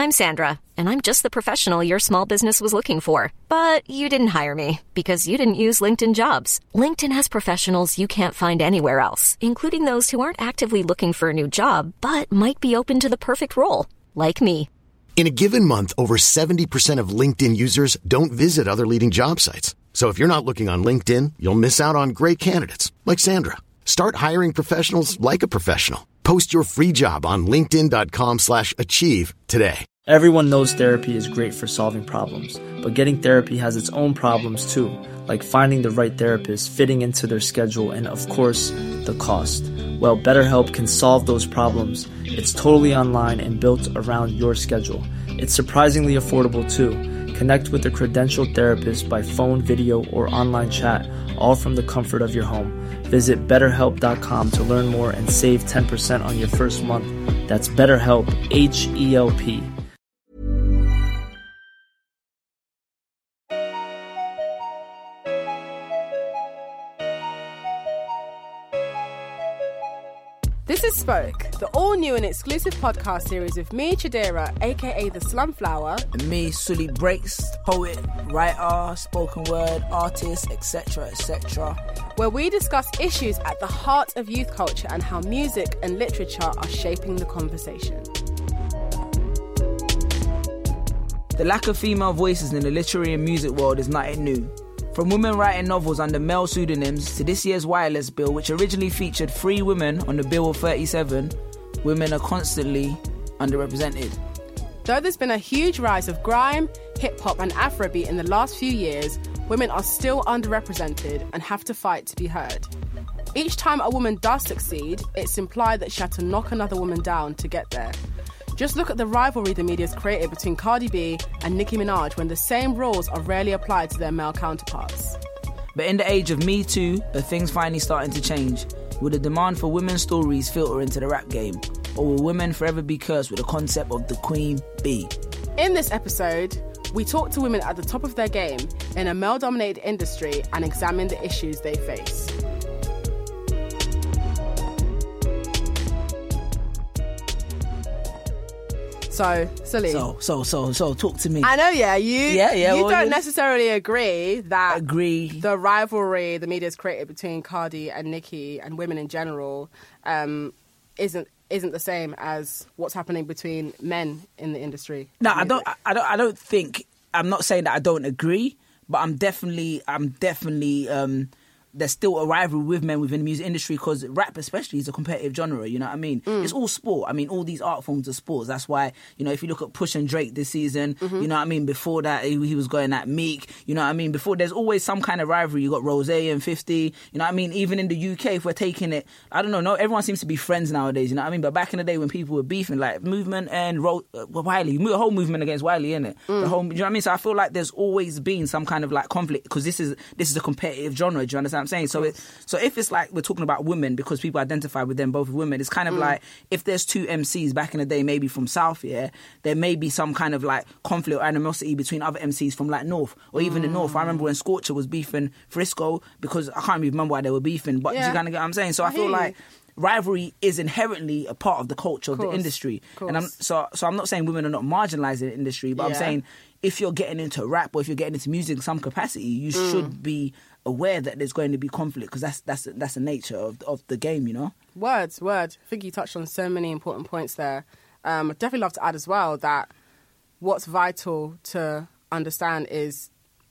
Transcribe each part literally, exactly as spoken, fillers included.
I'm Sandra, and I'm just the professional your small business was looking for. But you didn't hire me because you didn't use LinkedIn Jobs. LinkedIn has professionals you can't find anywhere else, including those who aren't actively looking for a new job, but might be open to the perfect role, like me. In a given month, over seventy percent of LinkedIn users don't visit other leading job sites. So if you're not looking on LinkedIn, you'll miss out on great candidates like Sandra. Start hiring professionals like a professional. Post your free job on linkedin.com slash achieve today. Everyone knows therapy is great for solving problems, but getting therapy has its own problems too, like finding the right therapist, fitting into their schedule, and of course, the cost. Well, BetterHelp can solve those problems. It's totally online and built around your schedule. It's surprisingly affordable too. Connect with a credentialed therapist by phone, video, or online chat, all from the comfort of your home. Visit better help dot com to learn more and save ten percent on your first month. That's BetterHelp, H E L P. This is Spoke, the all-new and exclusive podcast series with me, Chidera, aka The Slumflower. And me, Sully Breaks, poet, writer, spoken word, artist, et cetera, et cetera. Where we discuss issues at the heart of youth culture and how music and literature are shaping the conversation. The lack of female voices in the literary and music world is nothing new. From women writing novels under male pseudonyms to this year's Wireless Bill, which originally featured three women on the Bill of thirty-seven, women are constantly underrepresented. Though there's been a huge rise of grime, hip-hop and Afrobeat in the last few years, women are still underrepresented and have to fight to be heard. Each time a woman does succeed, it's implied that she had to knock another woman down to get there. Just look at the rivalry the media's created between Cardi B and Nicki Minaj when the same rules are rarely applied to their male counterparts. But in the age of Me Too, are things finally starting to change? Will the demand for women's stories filter into the rap game? Or will women forever be cursed with the concept of the Queen Bee? In this episode, we talk to women at the top of their game in a male-dominated industry and examine the issues they face. So, Sully. So, so, so, so, talk to me. I know, yeah, you. Yeah, yeah. You well, don't you... necessarily agree that agree the rivalry the media's created between Cardi and Nicki and women in general um, isn't isn't the same as what's happening between men in the industry. No, I don't. I don't. I don't think. I'm not saying that I don't agree, but I'm definitely. I'm definitely. Um, There's still a rivalry with men within the music industry because rap especially is a competitive genre, you know what I mean? Mm. It's all sport. I mean, all these art forms are sports. That's why, you know, if you look at Push and Drake this season, mm-hmm. you know what I mean? Before that, he, he was going at Meek, you know what I mean? Before, there's always some kind of rivalry. You got Rose and fifty, you know what I mean? Even in the U K, if we're taking it, I don't know, no, everyone seems to be friends nowadays, you know what I mean? But back in the day when people were beefing, like Movement and Ro- uh, Wiley, the whole movement against Wiley, innit? Mm. The whole, you know what I mean? So I feel like there's always been some kind of like conflict because this is this is a competitive genre, do you understand what I'm saying? So it So if it's like we're talking about women because people identify with them both as women, it's kind of mm. like if there's two M Cs back in the day, maybe from South, yeah, there may be some kind of like conflict or animosity between other M Cs from like North or even mm. the North. I remember when Scorcher was beefing Frisco because I can't even remember why they were beefing, but yeah. you kind of get what I'm saying. So I, I feel like rivalry is inherently a part of the culture of, of the industry, and I'm so so I'm not saying women are not marginalised in the industry, but yeah. I'm saying if you're getting into rap or if you're getting into music in some capacity, you mm. should be aware that there's going to be conflict because that's that's that's the nature of of the game, you know. Words, word. I think you touched on so many important points there. Um, I'd definitely love to add as well that what's vital to understand is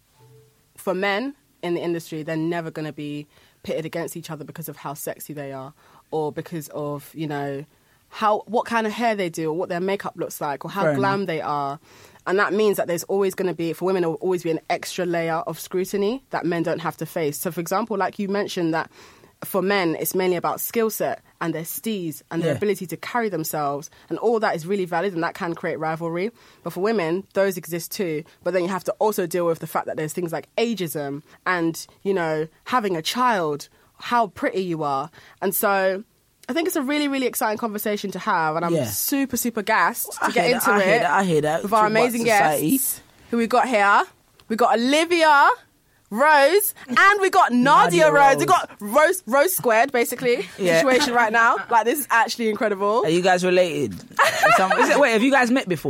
for men in the industry, they're never going to be pitted against each other because of how sexy they are or because of, you know, how what kind of hair they do or what their makeup looks like or how Fair glam enough. They are. And that means that there's always going to be, for women, there will always be an extra layer of scrutiny that men don't have to face. So, for example, like you mentioned that for men, it's mainly about skill set and their steez and their yeah. ability to carry themselves. And all that is really valid and that can create rivalry. But for women, those exist too. But then you have to also deal with the fact that there's things like ageism and, you know, having a child, how pretty you are. And so I think it's a really, really exciting conversation to have, and I'm yeah. super, super gassed to I get into that, I it. Hear that, I hear that. With our amazing guests, who we got here. We got Olivia Rose, and we got Nadia, Nadia Rose. Rose. We got Rose, Rose squared, basically. Yeah. Situation right now. Like, this is actually incredible. Are you guys related? Some, is it, wait, have you guys met before?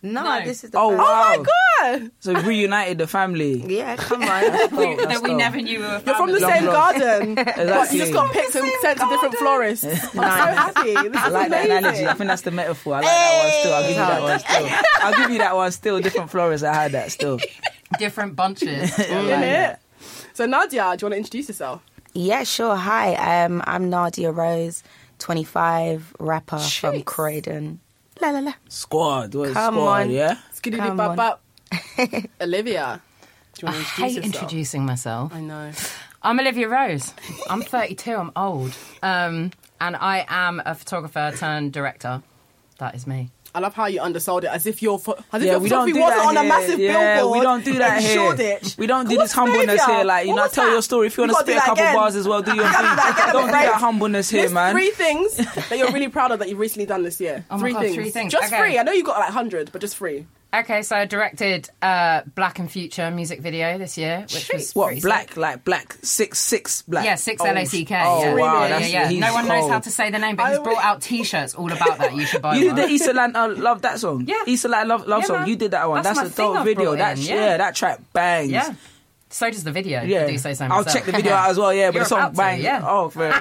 No, No. this is the Oh, first. wow. Oh my god! So reunited the family. Yeah, come on. That's dope, that's that we dope. never knew we were You're from the family. same Long garden, but you Exactly. just got picked and sent to different florists. I'm so happy. This I is like that amazing. analogy. I think that's the metaphor. I like that one still. I'll give you that one still. I'll give you that one still. Different florists. I had that still. Different bunches. I like In that. it. So Nadia, do you want to introduce yourself? Yeah, sure. Hi, um, I'm Nadia Rose, twenty-five, rapper from Jeez. Croydon. La la la. Squad. What is Come squad? on. Yeah. Skiddy Come bop on. bop. Olivia, do you I want to hate introduce yourself? introducing myself. I know. I'm Olivia Rose. I'm thirty-two. I'm old. Um, and I am a photographer turned director. That is me. I love how you undersold it, as if your pho- as if Yeah, your we don't photography do wasn't that on a here. massive Yeah, billboard. we don't do that in here. Shoreditch. We don't do What's this humbleness failure? here. Like, you What know, was tell that? your story. If you want You to gotta spit do a that couple again. bars as well, do your thing. that again, I'm Don't do afraid. that humbleness here, List man. three things that you're really proud of that you've recently done this year. Oh my three God, things. three things. Just Okay. three. I know you got like one hundred, but just three. Okay, so I directed uh, Black and Future music video this year, which was What, pretty black, sick. like black, six, six, black? Yeah, six Oh, L A C K. Oh, yeah. wow. yeah, That's, yeah, yeah. he's No one knows cold. how to say the name, but I he's will- brought out T-shirts all about that. You should buy You one. did the East Atlanta Love that song? Yeah. East Atlanta Love, love Yeah, song. man. You did that one. That's That's, my a thing dope I've video. brought That in, sh- yeah. yeah, that track bangs. Yeah. So does the video. Yeah. I do say so I'll myself. check the video out as well, yeah, but You're the song about to, bangs. yeah. Oh, fair.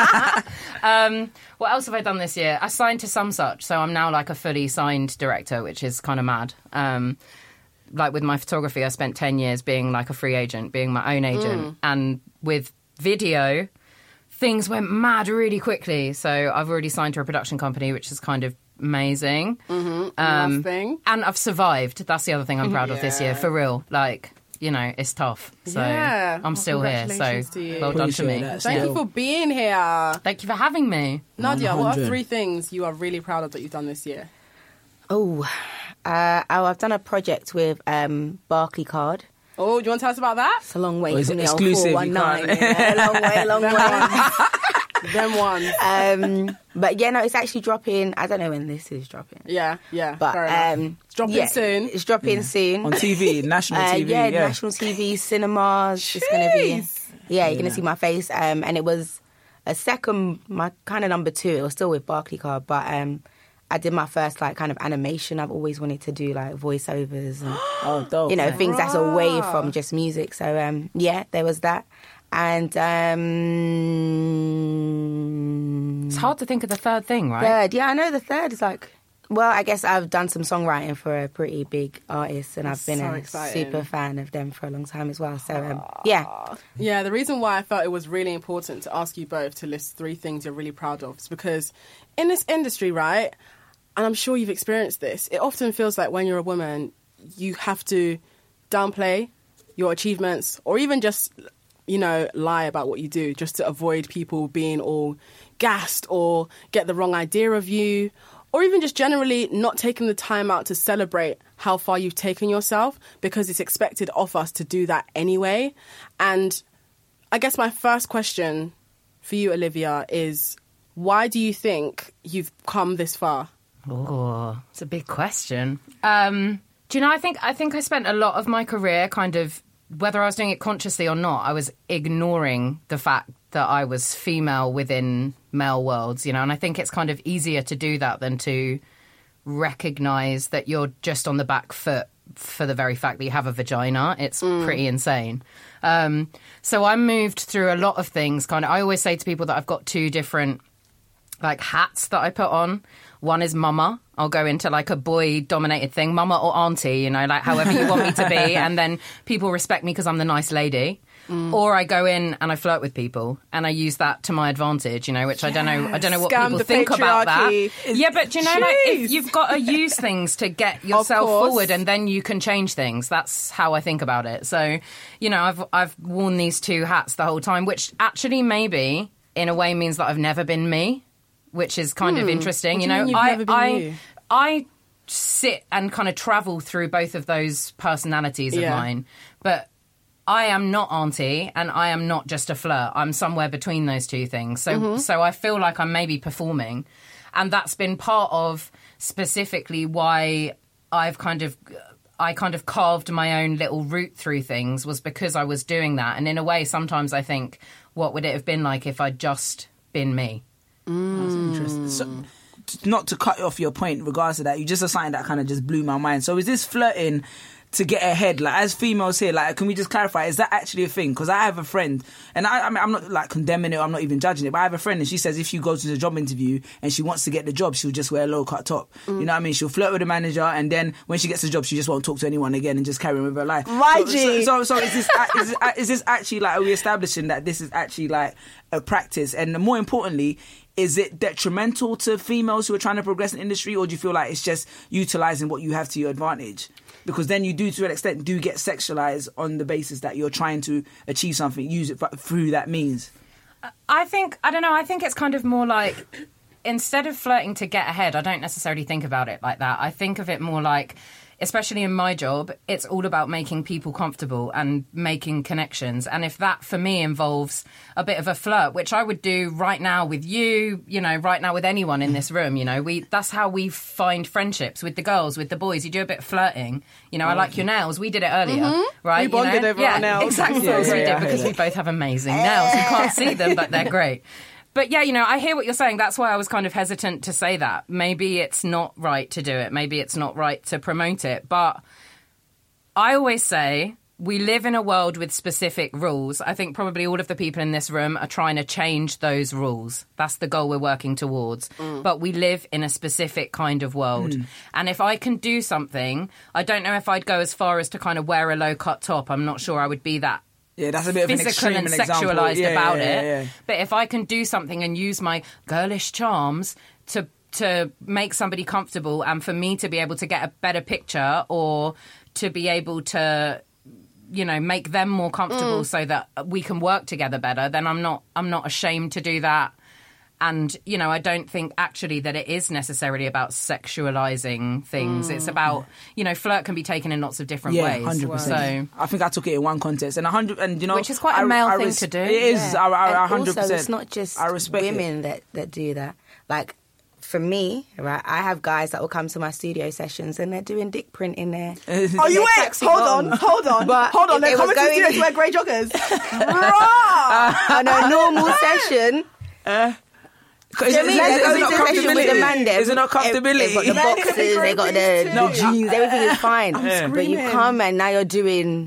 Um, what else have I done this year? I signed to Some Such, so I'm now like a fully signed director, which is kind of mad. Um, like with my photography, I spent ten years being like a free agent, being my own agent. And with video, things went mad really quickly. So I've already signed to a production company, which is kind of amazing. Mm-hmm. Last thing. And I've survived. That's the other thing I'm proud of this year, Yeah. for real. Like, you know, it's tough. So Yeah. I'm Oh, still here. So congratulations to you. well done to Appreciate me. that. Thank Yeah. you for being here. Thank you for having me. Nadia, what are one hundred. three things you are really proud of that you've done this year? Oh, uh, oh, I've done a project with um, Barclay Card. Oh, do you want to tell us about that? It's a long way Oh, is from it the old exclusive? four You one nine. can't- Yeah, long way, long way. Them ones. um, but yeah, no, it's actually dropping. I don't know when this is dropping. Yeah, yeah. But fair enough. um, It's dropping yeah, soon. It's dropping soon. On T V, national Uh, T V. yeah, Yeah, national T V, cinemas. It's gonna be. Yeah, you're gonna see my face. Um, and it was a second, my kind of number two. It was still with Barclay Card, but um, I did my first like kind of animation. I've always wanted to do like voiceovers and Oh, dope. you know things that's away from just music. So um, yeah, there was that. And um, It's hard to think of the third thing, right? third, yeah, I know the third is like. Well, I guess I've done some songwriting for a pretty big artist, and I've been so a exciting. super fan of them for a long time as well. So um, yeah. Yeah, the reason why I felt it was really important to ask you both to list three things you're really proud of is because in this industry, right, and I'm sure you've experienced this, it often feels like when you're a woman, you have to downplay your achievements or even just, you know, lie about what you do just to avoid people being all gassed or get the wrong idea of you, or even just generally not taking the time out to celebrate how far you've taken yourself because it's expected of us to do that anyway. And I guess my first question for you, Olivia, is why do you think you've come this far? Oh, it's a big question. Um, do you know, I think I think I spent a lot of my career kind of, whether I was doing it consciously or not, I was ignoring the fact that I was female within male worlds, you know, and I think it's kind of easier to do that than to recognise that you're just on the back foot for the very fact that you have a vagina. It's pretty insane. Um, so I moved through a lot of things. Kind of, I always say to people that I've got two different like hats that I put on. One is mama. I'll go into like a boy-dominated thing, mama or auntie, you know, like however you want me to be. And then people respect me because I'm the nice lady. Mm. Or I go in and I flirt with people and I use that to my advantage, you know, which yes. I don't know. I don't know what Scam people the think about that. patriarchy. Yeah, but do you know, like, Jeez. if you've got to use things to get yourself forward and then you can change things. That's how I think about it. So, you know, I've I've worn these two hats the whole time, which actually maybe in a way means that I've never been me, which is kind hmm. of interesting. What You do you know, mean you've I never been I you? I sit and kind of travel through both of those personalities of Yeah. mine, but I am not auntie and I am not just a flirt. I'm somewhere between those two things. So Mm-hmm. so I feel like I'm maybe performing, and that's been part of specifically why I've kind of I kind of carved my own little route through things, was because I was doing that. And in a way, sometimes I think, what would it have been like if I'd just been me? That's interesting. So, not to cut off your point, regards to that, you just said something that kind of just blew my mind. So is this flirting to get ahead? Like, as females here, like, can we just clarify, is that actually a thing? Because I have a friend, and I, I mean, I'm not like condemning it, I'm not even judging it, but I have a friend and she says if you go to the job interview and she wants to get the job, she'll just wear a low cut top. Mm. You know what I mean? She'll flirt with the manager, and then when she gets the job, she just won't talk to anyone again and just carry on with her life. My so, G. So, so, so is this is this, is this actually like, are we establishing that this is actually like a practice? And more importantly, is it detrimental to females who are trying to progress in the industry, or do you feel like it's just utilising what you have to your advantage? Because then you do, to an extent, do get sexualised on the basis that you're trying to achieve something, use it through that means. I think, I don't know, I think it's kind of more like, instead of flirting to get ahead, I don't necessarily think about it like that. I think of it more like, especially in my job, it's all about making people comfortable and making connections. And if that, for me, involves a bit of a flirt, which I would do right now with you, you know, right now with anyone in this room, you know, we that's how we find friendships with the girls, with the boys. You do a bit of flirting. You know, I like your nails. We did it earlier, Mm-hmm. right? We bonded you know? over yeah, our nails. Exactly. Yeah, we yeah, did yeah, because yeah. we both have amazing nails. You can't see them, but they're great. But yeah, you know, I hear what you're saying. That's why I was kind of hesitant to say that. Maybe it's not right to do it. Maybe it's not right to promote it. But I always say we live in a world with specific rules. I think probably all of the people in this room are trying to change those rules. That's the goal we're working towards. Mm. But we live in a specific kind of world. Mm. And if I can do something, I don't know if I'd go as far as to kind of wear a low-cut top. I'm not sure I would be that Yeah, that's a bit of an physical extreme and example. sexualized Yeah, about yeah, it. yeah, yeah. But if I can do something and use my girlish charms to to make somebody comfortable, and for me to be able to get a better picture, or to be able to, you know, make them more comfortable mm. so that we can work together better, then I'm not I'm not ashamed to do that. And, you know, I don't think actually that it is necessarily about sexualizing things. Mm. It's about, you know, flirt can be taken in lots of different yeah, ways. one hundred percent. So, I think I took it in one context. And one hundred and you know, which is quite a I, male I thing res- to do. It is. Yeah. I, I, and one hundred percent. also, it's not just I respect women it. that, that do that. Like, for me, right, I have guys that will come to my studio sessions and they're doing dick print in there. Oh, you wait, hold on, hold on, But hold on. if They're they coming were to the going- studio to wear grey joggers. Bruh. On a normal session, Uh, Do you know what I mean? They're going to session with the man them. Is it not comfortability? They've got the Yeah, boxes, they got the, No, the jeans, everything is fine. Yeah. But you screaming. come and now you're doing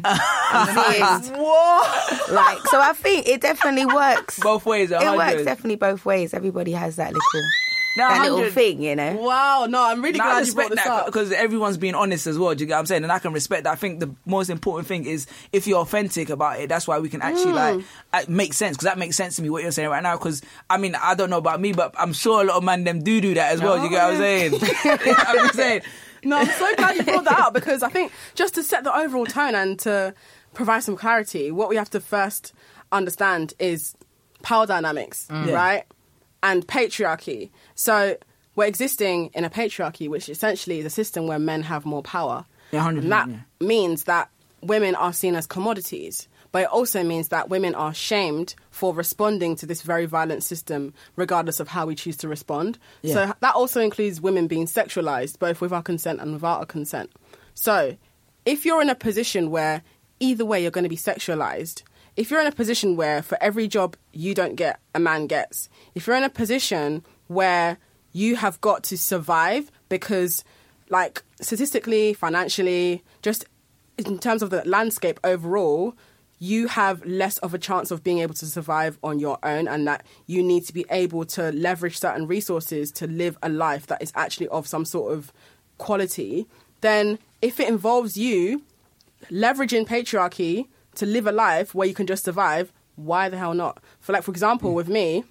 this. Whoa. Like, so I think it definitely works. Both ways, a It works hundred. definitely both ways. Everybody has that little, No, that little one hundred. thing, you know? Wow. No, I'm really No, I glad you brought respect this that up. because everyone's being honest as well. Do you get what I'm saying? And I can respect that. I think the most important thing is if you're authentic about it. That's why we can actually like uh, make sense, because that makes sense to me what you're saying right now. Because I mean, I don't know about me, but I'm sure a lot of men them do do that as well. Do you get what I'm saying? You know what I'm saying? No, I'm so glad you brought that up, because I think just to set the overall tone and to provide some clarity, what we have to first understand is power dynamics, right? And patriarchy. So we're existing in a patriarchy, which essentially is a system where men have more power. Yeah, one hundred And that percent, means that women are seen as commodities. But it also means that women are shamed for responding to this very violent system, regardless of how we choose to respond. Yeah. So that also includes women being sexualized, both with our consent and without our consent. So if you're in a position where either way you're going to be sexualized, if you're in a position where for every job you don't get, a man gets, if you're in a position where you have got to survive because, like, statistically, financially, just in terms of the landscape overall, you have less of a chance of being able to survive on your own, and that you need to be able to leverage certain resources to live a life that is actually of some sort of quality, then if it involves you leveraging patriarchy to live a life where you can just survive, why the hell not? For like, for example, with me,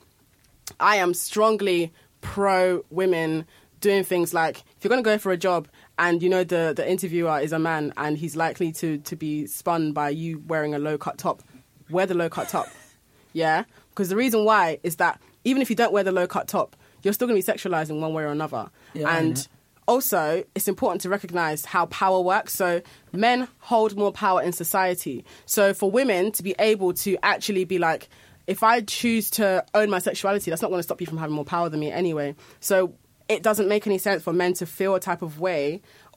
I am strongly pro women doing things like, if you're going to go for a job and you know the, the interviewer is a man and he's likely to, to be spun by you wearing a low-cut top, wear the low-cut top. Yeah? Because the reason why is that even if you don't wear the low-cut top, you're still going to be sexualized in one way or another. Yeah, and yeah. also, it's important to recognize how power works. So men hold more power in society. So for women to be able to actually be like, if I choose to own my sexuality, that's not going to stop you from having more power than me anyway. So it doesn't make any sense for men to feel a type of way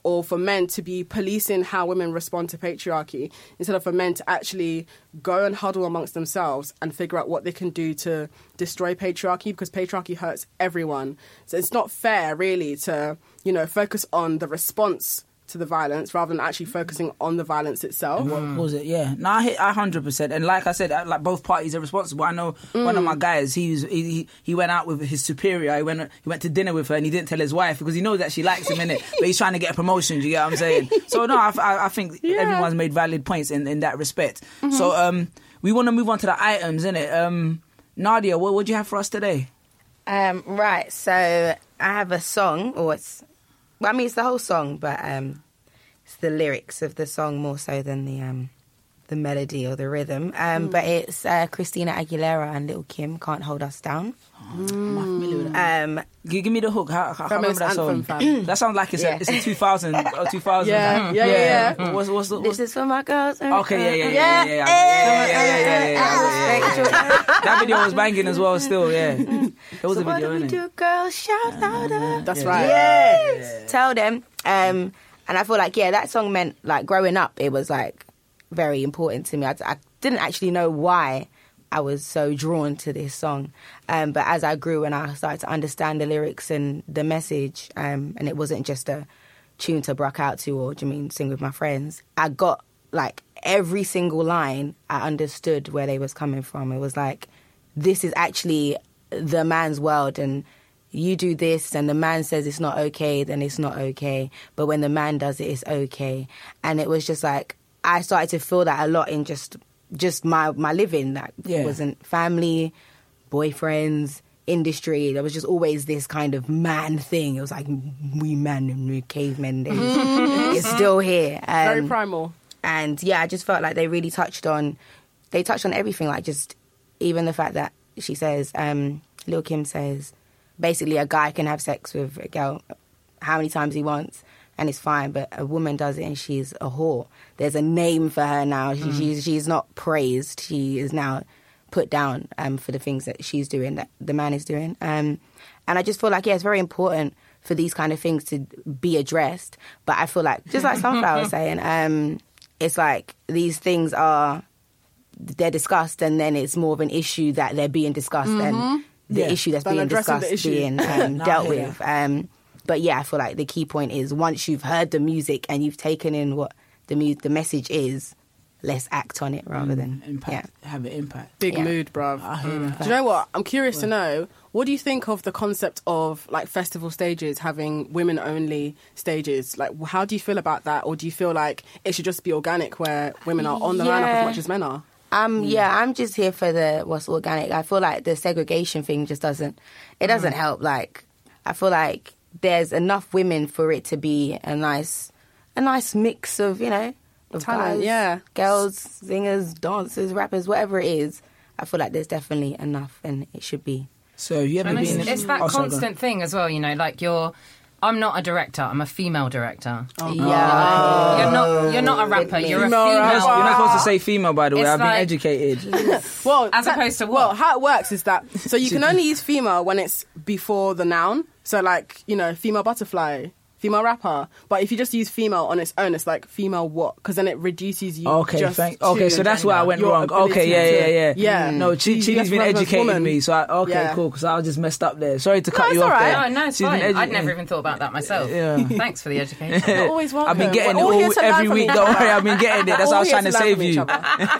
or for men to be policing how women respond to patriarchy instead of for men to actually go and huddle amongst themselves and figure out what they can do to destroy patriarchy, because patriarchy hurts everyone. So it's not fair, really, to, you know, focus on the response to the violence rather than actually focusing on the violence itself. What was it? Yeah. No, I hit one hundred percent. And like I said, like both parties are responsible. I know mm. one of my guys, he, was, he he went out with his superior. He went he went to dinner with her and he didn't tell his wife because he knows that she likes him, innit? But he's trying to get a promotion, do you get what I'm saying? So, no, I, I, I think yeah. everyone's made valid points in, in that respect. Mm-hmm. So, um, we want to move on to the items, innit? Um, Nadia, what would you have for us today? Um, right, so I have a song, or it's, well, I mean, it's the whole song, but... Um, It's the lyrics of the song more so than the um, the melody or the rhythm. Um, mm. But it's uh, Christina Aguilera and Lil' Kim, Can't Hold Us Down. Oh, I'm familiar with that. Um, give, give me the hook. How, how, I remember that song. That sounds like it's yeah. a, it's a two thousand. Or two thousand. Yeah, yeah, yeah. yeah. What's, what's the, what's... This is for my girls. Okay, yeah, yeah, yeah, yeah, yeah, yeah, yeah, yeah. That video was banging as well. Still, yeah. There was so a video, what do we do, girls? Shout louder. That's right. Yes. Tell them. Um, And I feel like, yeah, that song meant, like, growing up, it was, like, very important to me. I, I didn't actually know why I was so drawn to this song. Um, but as I grew and I started to understand the lyrics and the message, um, and it wasn't just a tune to rock out to or, do you mean, sing with my friends, I got, like, every single line, I understood where they was coming from. It was like, this is actually the man's world, and you do this and the man says it's not okay, then it's not okay. But when the man does it, it's okay. And it was just like, I started to feel that a lot in just just my, my living. That yeah. wasn't family, boyfriends, industry. There was just always this kind of man thing. It was like, we man and we cavemen days. It's still here. Um, Very primal. And yeah, I just felt like they really touched on, they touched on everything. Like just even the fact that she says, um, Lil' Kim says, basically, a guy can have sex with a girl how many times he wants, and it's fine. But a woman does it, and she's a whore. There's a name for her now. She, mm. she's she's not praised. She is now put down um, for the things that she's doing, that the man is doing. Um, and I just feel like, yeah, it's very important for these kind of things to be addressed. But I feel like, just like Sunflower was saying, um, it's like these things are, they're discussed, and then it's more of an issue that they're being discussed mm-hmm. and the yeah. issue that's Than being discussed issue. being um, no, dealt yeah. with. Um, but yeah, I feel like the key point is once you've heard the music and you've taken in what the mu- the message is, let's act on it rather mm, than impact, yeah. have an impact. Big yeah. mood, bruv. I hear that. Do you know what? I'm curious to know, what do you think of the concept of like festival stages having women only stages? Like, how do you feel about that? Or do you feel like it should just be organic where women are on the Yeah. lineup as much as men are? Um, yeah, I'm just here for the what's organic. I feel like the segregation thing just doesn't, it doesn't Mm. help. Like, I feel like there's enough women for it to be a nice, a nice mix of, you know, of Talent, guys, yeah. girls, singers, dancers, rappers, whatever it is. I feel like there's definitely enough, and it should be. So you ever And been? it's, it's that oh, sorry, constant thing as well, you know, like you're... I'm not a director. I'm a female director. Oh, yeah, you're not. You're not a rapper. You're a Female female. rapper. You're not supposed to say female, by the way. It's I've been like- educated. Well, As that- opposed to what? Well, how it works is that, so you can only use female when it's before the noun. So like, you know, female butterfly, female rapper. But if you just use female on its own, it's like female what? Because then it reduces you. Okay, just thank. to Okay, so that's where I went your wrong. ability Okay, yeah, to- yeah, yeah. Yeah. No, Ch- You- Chili's you have been to represent educating woman. me, so I, okay, Yeah. cool. Because I was just messed up there. Sorry to cut No, you it's off all right. there. No, no, it's She's been fine. edu- I'd never even thought about that myself. Yeah. Thanks for the education. You're always welcome. I've been getting We're it all all, here to learn every from week. each Don't other. worry, I've been getting it. That's We're why I all was here trying to learn save from each you.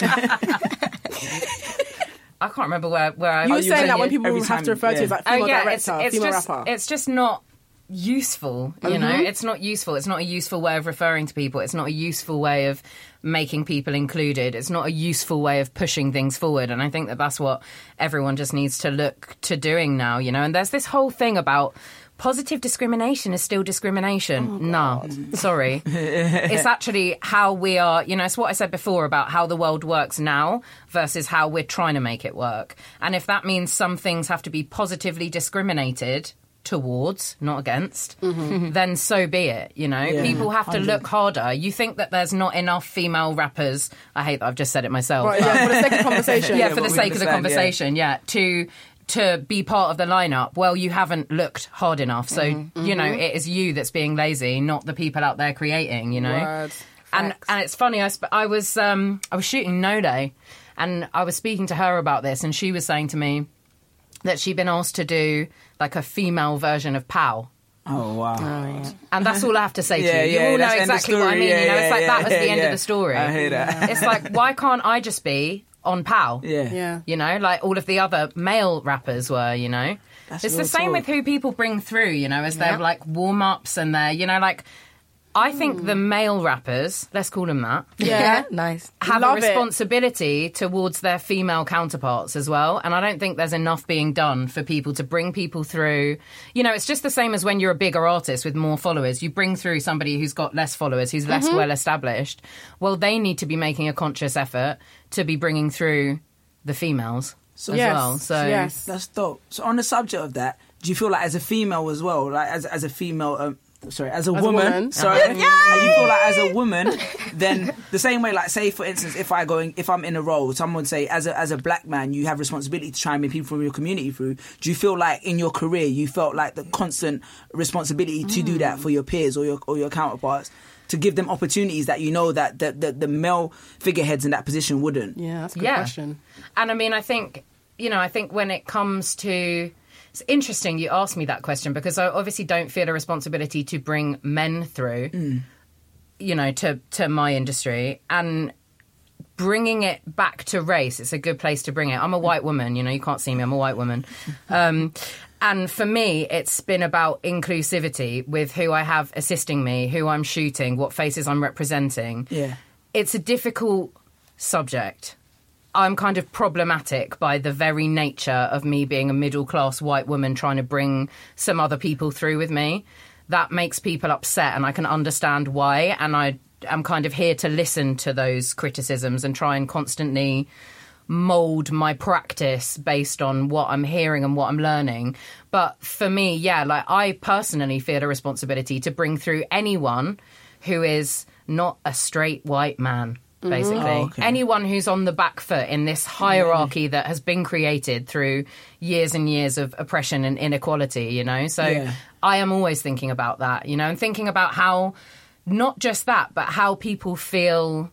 other. I can't remember where where I. You were you saying saying that when it people every have time, to refer to yeah. you as like Oh female yeah, director, it's, it's female just rapper. it's just not useful. You know, it's not useful. It's not a useful way of referring to people. It's not a useful way of making people included. It's not a useful way of pushing things forward. And I think that that's what everyone just needs to look to doing now. You know, and there's this whole thing about positive discrimination is still discrimination. Oh, nah, sorry. It's actually how we are, you know, it's what I said before about how the world works now versus how we're trying to make it work. And if that means some things have to be positively discriminated towards, not against, Mm-hmm. then so be it, you know. Yeah. People have to look harder. You think that there's not enough female rappers, I hate that I've just said it myself. Right, yeah, for the sake of conversation. yeah, Yeah, for but the we sake of the understand, yeah. conversation, yeah, to to be part of the lineup, well, you haven't looked hard enough. So, Mm-hmm. you know, it is you that's being lazy, not the people out there creating, you know. Words. And Facts. and it's funny, I, sp- I was um, I was shooting No Day, and I was speaking to her about this, and she was saying to me that she'd been asked to do like a female version of Pow. Oh, wow. And that's all I have to say Yeah, to you. You yeah, all know that's end of exactly what I story. mean. Yeah, you know, it's yeah, like yeah, that was yeah, the end yeah. of the story. I hear that. It's like, why can't I just be on Pow? Yeah. Yeah. You know, like all of the other male rappers were, you know. That's it's real the same talk. with who people bring through, you know, as their Yeah. like warm-ups and their, you know, like, I think the male rappers, let's call them that, Yeah, nice. have Love a it. responsibility towards their female counterparts as well. And I don't think there's enough being done for people to bring people through. You know, it's just the same as when you're a bigger artist with more followers. You bring through somebody who's got less followers, who's less well established. Well, they need to be making a conscious effort to be bringing through the females as Yes, well. So yes. That's dope. So on the subject of that, do you feel like as a female as well, like as as a female, um, sorry, as a As a woman, woman. sorry, and you feel like as a woman, then the same way, like say for instance, if I go, in, if I'm in a role, someone would say as a as a black man, you have responsibility to try and bring people from your community through. Do you feel like in your career you felt like the constant responsibility to do that for your peers or your or your counterparts? To give them opportunities that you know that the, the, the male figureheads in that position wouldn't. Yeah, that's a good Yeah. question. And I mean, I think, you know, I think when it comes to... It's interesting you asked me that question because I obviously don't feel a responsibility to bring men through, you know, to, to my industry. And bringing it back to race, it's a good place to bring it. I'm a white woman, you know, you can't see me, I'm a white woman. Um, and for me, it's been about inclusivity with who I have assisting me, who I'm shooting, what faces I'm representing. Yeah. It's a difficult subject. I'm kind of problematic by the very nature of me being a middle-class white woman trying to bring some other people through with me. That makes people upset, and I can understand why, and I am kind of here to listen to those criticisms and try and constantly mould my practice based on what I'm hearing and what I'm learning. But for me, yeah, like I personally feel a responsibility to bring through anyone who is not a straight white man. Basically, Oh, okay. anyone who's on the back foot in this hierarchy that has been created through years and years of oppression and inequality, you know. So Yeah. I am always thinking about that, you know, and thinking about how not just that, but how people feel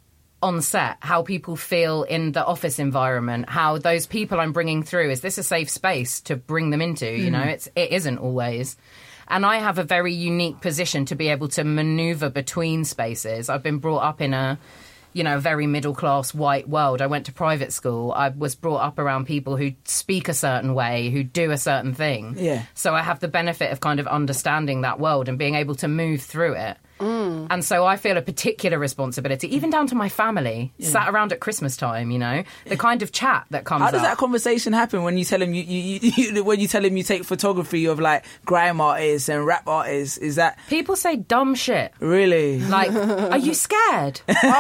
on set, how people feel in the office environment, how those people I'm bringing through, is this a safe space to bring them into? You know, it's it isn't always. And I have a very unique position to be able to maneuver between spaces. I've been brought up in a, you know, very middle-class white world. I went to private school. I was brought up around people who speak a certain way, who do a certain thing. Yeah. So I have the benefit of kind of understanding that world and being able to move through it. Mm. And so I feel a particular responsibility, even down to my family, sat around at Christmas time, you know, the kind of chat that comes How does up. that conversation happen when you tell him you, you, you, you when you tell him you take photography of like grime artists and rap artists? Is that People say dumb shit. really? Like, are you scared?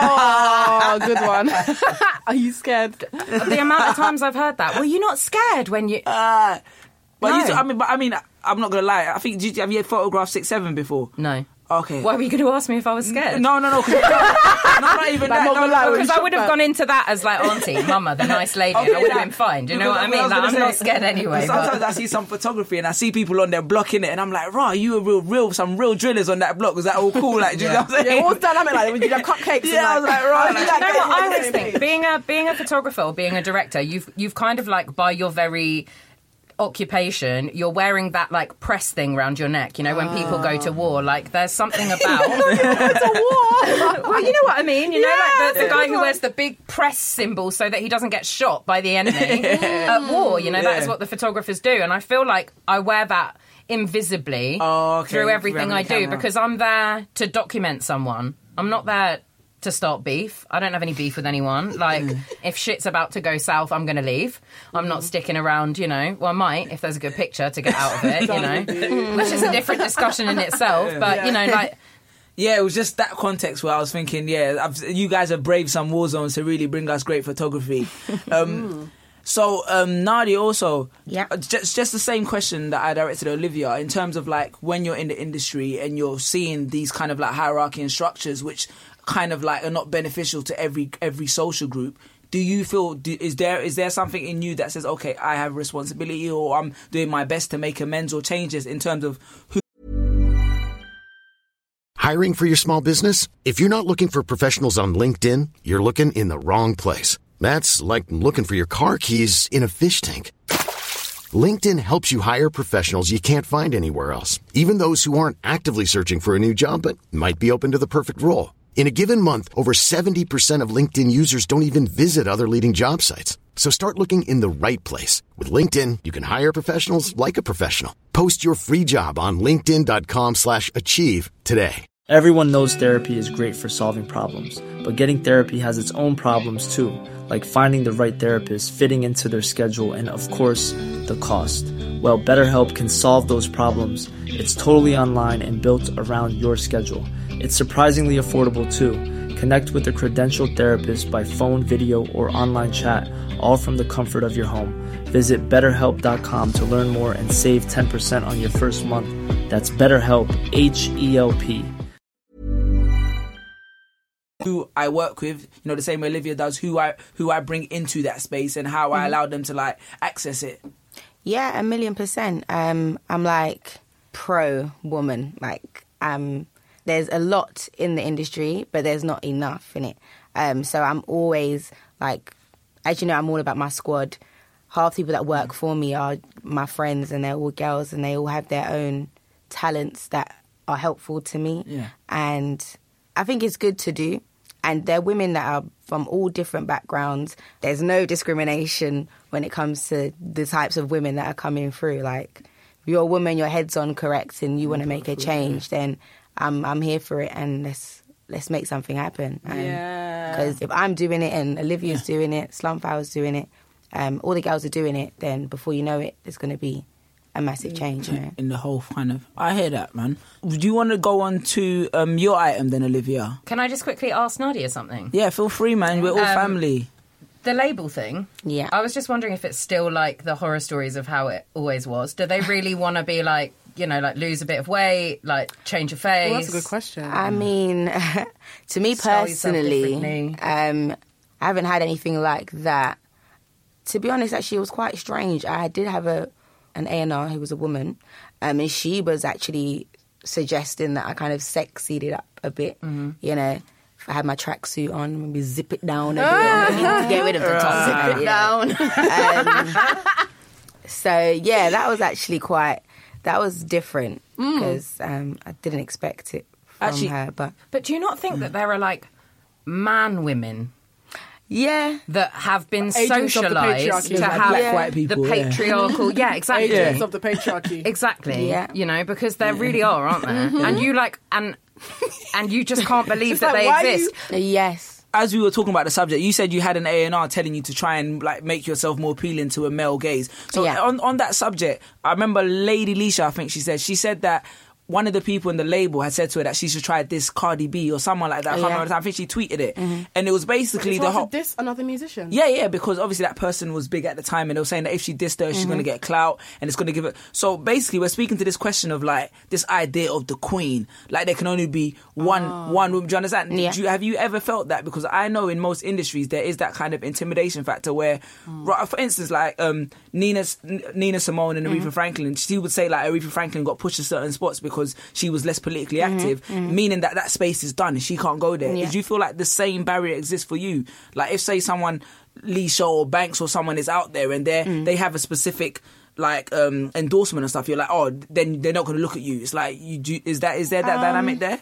Oh, good one. Are you scared? The amount of times I've heard that. Were you not scared when you... Uh, but No. you, I mean, but I mean, I'm not gonna lie. I think did you, have you photographed six seven before? No. Okay. Why were you going to ask me if I was scared? No, no, no. 'cause- no, not even that. not No, gonna no, lie, no, when Because you I would have shot gone into that as like auntie, mama, the nice lady, and I would have been fine. Do you know what I mean? was Like, gonna I'm not say- scared anyway. Sometimes but- I see some photography and I see people on there blocking it, and I'm like, "Rah, you a real, real, some real drillers on that block. Was that all cool? Like, do you know what I'm saying? Yeah, what's dynamic like? When you have cupcakes. Yeah, I was like, right, you like- like You know getting what on I the always same think? page. Being a being a photographer or being a director, you've you've kind of like by your very occupation, you're wearing that like press thing around your neck. You know, when people go to war, like there's something about. Well, you know what I mean. You know, like the, the guy who wears the big press symbol so that he doesn't get shot by the enemy at war. You know, that is Yeah. what the photographers do, and I feel like I wear that invisibly Oh, okay. through everything Through I the do camera. because I'm there to document someone. I'm not there to start beef. I don't have any beef with anyone. Like, if shit's about to go south, I'm going to leave. I'm not sticking around, you know. Well, I might if there's a good picture to get out of it, you know. Which is a different discussion in itself. But, you know, like... Yeah, it was just that context where I was thinking, yeah, I've, you guys have braved some war zones to really bring us great photography. Um, so, um, Nadia, also, Yeah. uh, just, just the same question that I directed at Olivia in terms of like when you're in the industry and you're seeing these kind of like hierarchy and structures which kind of like are not beneficial to every every social group. do you feel, do, is there is there something in you that says, okay, I have responsibility, or I'm doing my best to make amends or changes in terms of who... Hiring for your small business? If you're not looking for professionals on LinkedIn, you're looking in the wrong place. That's like looking for your car keys in a fish tank. LinkedIn helps you hire professionals you can't find anywhere else, even those who aren't actively searching for a new job but might be open to the perfect role. In a given month, over seventy percent of LinkedIn users don't even visit other leading job sites. So start looking in the right place. With LinkedIn, you can hire professionals like a professional. Post your free job on linkedin.com slash achieve today. Everyone knows therapy is great for solving problems, but getting therapy has its own problems too, like finding the right therapist, fitting into their schedule, and of course, the cost. Well, BetterHelp can solve those problems. It's totally online and built around your schedule. It's surprisingly affordable too. Connect with a credentialed therapist by phone, video, or online chat, all from the comfort of your home. Visit better help dot com to learn more and save ten percent on your first month. That's BetterHelp, H E L P. Who I work with, you know, the same way Olivia does, who I who I bring into that space and how I allow them to, like, access it. Yeah, a million percent. Um, I'm like pro woman. Like, um, there's a lot in the industry, but there's not enough in it. Um, so I'm always like, as you know, I'm all about my squad. Half the people that work for me are my friends, and they're all girls, and they all have their own talents that are helpful to me. Yeah. And I think it's good to do. And they're women that are from all different backgrounds. There's no discrimination when it comes to the types of women that are coming through. Like, if you're a woman, your head's on correct, and you want to make a change, then I'm I'm here for it, and let's let's make something happen. Yeah. Because if I'm doing it and Olivia's doing it, Slumflower's doing it, um, all the girls are doing it, then before you know it, there's going to be a massive change, you know. In the whole kind of... I hear that, man. Do you want to go on to um, your item then, Olivia? Can I just quickly ask Nadia something? Yeah, feel free, man. We're all Um, family. The label thing. Yeah. I was just wondering if it's still like the horror stories of how it always was. Do they really want to be like, you know, like lose a bit of weight, like change your face? Well, that's a good question. I mean, to me Style yourself personally, differently. um, I haven't had anything like that. To be honest, actually, it was quite strange. I did have a an A and R who was a woman, um, and she was actually suggesting that I kind of sexied it up a bit, Mm-hmm. you know. If I had my tracksuit on, maybe zip it down a bit, to get rid of the top. Zip it down. Um, so, yeah, that was actually quite, that was different, because um, I didn't expect it from Actually- her, but... But do you not think that there are like man women Yeah. that have been Agents of the socialised patriarchy. to Like have black, white the people, yeah. patriarchal... Yeah, exactly. Agents of the patriarchy. Exactly. Yeah. You know, because there really are, aren't there? And you like... and and you just can't believe It's that like, they why are exist. Yes. As we were talking about the subject, you said you had an A and R telling you to try and like make yourself more appealing to a male gaze. So Yeah. on, on that subject, I remember Lady Leisha, I think she said, she said that one of the people in the label had said to her that she should try this Cardi B or someone like that. I can't Yeah. remember. I think she tweeted it. And it was basically It's the hard whole... to diss another musician. Yeah, yeah, because obviously that person was big at the time, and they were saying that if she dissed her, she's going to get clout, and it's going to give it... So basically, we're speaking to this question of, like, this idea of the queen. Like, there can only be one one woman. Do you understand? Yeah. Do you, have you ever felt that? Because I know in most industries, there is that kind of intimidation factor where, right, for instance, like, um, Nina, Nina Simone and Aretha Franklin, she would say, like, Aretha Franklin got pushed to certain spots because she was less politically active, meaning that that space is done and she can't go there. Yeah. Do you feel like the same barrier exists for you? Like, if, say, someone, Lee Shaw or Banks or someone is out there and they they have a specific like um, endorsement and stuff, you're like, oh, then they're not going to look at you. It's like, you do, is that is there that Um, dynamic there?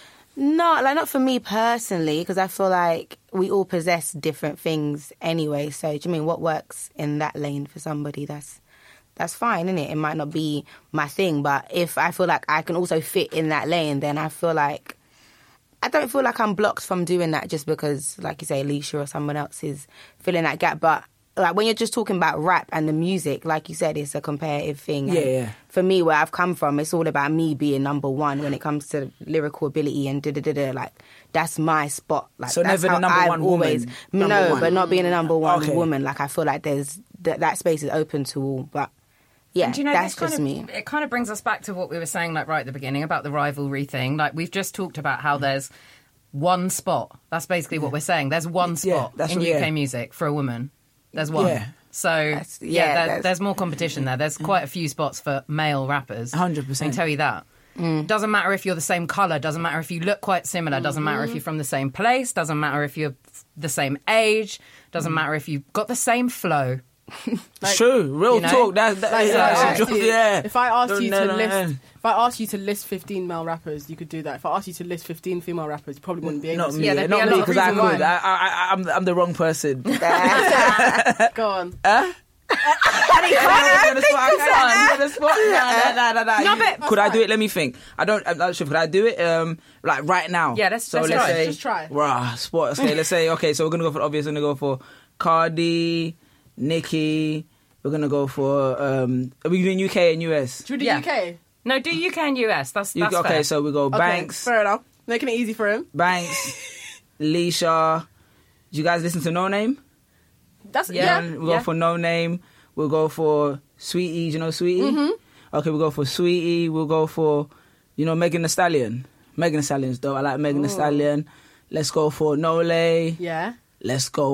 No, like not for me personally, because I feel like we all possess different things anyway. So, do you mean what works in that lane for somebody? That's that's fine, isn't it? It might not be my thing, but if I feel like I can also fit in that lane, then I feel like I don't feel like I'm blocked from doing that just because, like you say, Alicia or someone else is filling that gap. But like when you're just talking about rap and the music, like you said, it's a competitive thing. Yeah, And yeah. For me, where I've come from, it's all about me being number one when it comes to lyrical ability and da da da da. Like that's my spot. Like So that's never the how number I've one always, woman, number No, one. but not being a number one Okay. woman. Like I feel like there's that that space is open to all. But yeah, And do you know, that's this kind just of, me. It kind of brings us back to what we were saying, like right at the beginning about the rivalry thing. Like we've just talked about how there's one spot. That's basically what we're saying. There's one spot Yeah, that's in what- U K yeah. music for a woman. There's one. Yeah. So, That's- yeah, yeah, there, that's- there's more competition there. There's quite a few spots for male rappers. one hundred percent. I can tell you that. Doesn't matter if you're the same colour, doesn't matter if you look quite similar, doesn't matter if you're from the same place, doesn't matter if you're the same age, doesn't matter if you've got the same flow. It's true. Real you know? talk. That, that, Like, yeah, if, I that's asked a- you, yeah. if I asked Don't you know to that, list, man. if I asked you to list fifteen male rappers, you could do that. If I asked you to list fifteen female rappers, you probably wouldn't be able Not to. me. Yeah, there'd be not a me, lot of because I reason could. why. I, I, I, I'm, I'm the wrong person. Go on. No, but- Could I do it? Let me think. I don't. I'm not sure. Could I do it? Um, like right now. Yeah, let's- so let's let's try. say. Just try. Rah, sport. Okay, let's say. Okay, so we're gonna go for obvious. We're gonna go for Cardi, Nicki. We're gonna go for. Um, are we doing U K and U S? Should we do Yeah. U K? No, do U K and U S. That's, U K, that's okay, fair. so we go Okay, Banks, fair enough. Making it easy for him. Banks, Leisha. Do you guys listen to No Name? That's Yeah. yeah. We'll go Yeah. for No Name. We'll go for Sweetie. Do you know Sweetie? Mm-hmm. Okay, we'll go for Sweetie. We'll go for, you know, Megan Thee Stallion. Megan Thee Stallion's dope. I like Megan Thee Stallion. Let's go for Nole. Yeah. Let's go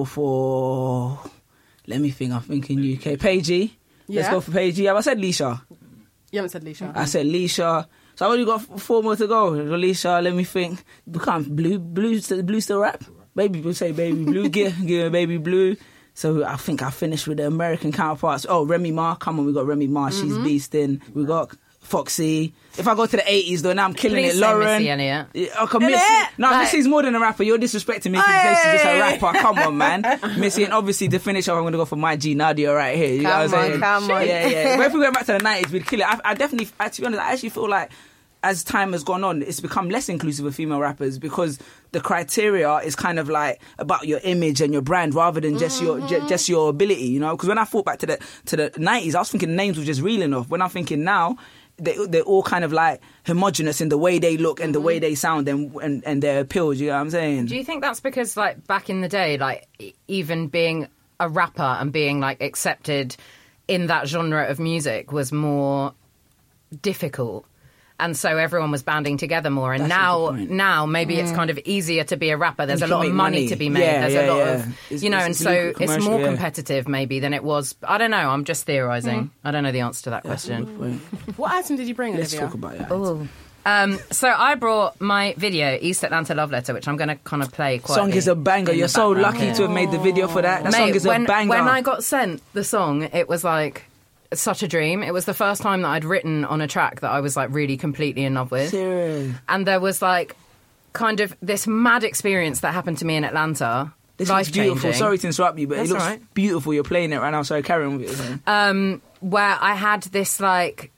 for, let me think, I'm thinking U K. Paigey. Let's Yeah. go for Paigey. Have I said Leisha? You haven't said Leisha. I said Leisha. So I've only got f- four more to go. Leisha, let me think. We can't, Blue, Blue, Blue still rap? Baby, we'll say Baby Blue. give, give her Baby Blue. So I think I finished with the American counterparts. Oh, Remy Ma. Come on, we got Remy Ma. She's beasting. We got Foxy. If I go to the eighties, though, now I'm killing Please it. say Lauren. Missy Elliott. Yeah, okay, Missy. No, Like- Missy's more than a rapper. You're disrespecting me because she's just a rapper. Come on, man. Missy, and obviously to finish off, I'm going to go for my G Nadia right here. You know Come what I'm on, saying? come on. Yeah, yeah. But if we went back to the nineties, we'd kill it. I, I definitely, I, to be honest, I actually feel like as time has gone on, it's become less inclusive of female rappers because the criteria is kind of like about your image and your brand rather than just your ju- just your ability, you know? Because when I thought back to the to the nineties, I was thinking names were just reeling off. When I'm thinking now, they, they're all kind of like homogenous in the way they look and the way they sound and, and, and their appeals, you know what I'm saying? Do you think that's because, like, back in the day, like, e- even being a rapper and being, like, accepted in that genre of music was more difficult? And so everyone was banding together more. And That's a now, good point. now maybe it's kind of easier to be a rapper. There's And a you lot can of make money, money. to be made. Yeah, There's yeah, a lot yeah. of, It's- you know, it's- and it's so legal it's commercial, more yeah. competitive maybe than it was. I don't know. I'm just theorising. I don't know the answer to that question. What item did you bring, Let's Olivia? talk about it. Oh. Um, so I brought my video, East Atlanta Love Letter, which I'm going to kind of play quietly. Song is a banger. in You're the so background lucky here. to have made the video for that. That Mate, song is when, a banger. when I got sent the song, it was like such a dream. It was the first time that I'd written on a track that I was like really completely in love with. Serious. And there was like kind of this mad experience that happened to me in Atlanta. This looks beautiful. life-changing, Sorry to interrupt you, but That's it looks all right. beautiful. You're playing it right now. Sorry, carry on with it. um, where I had this like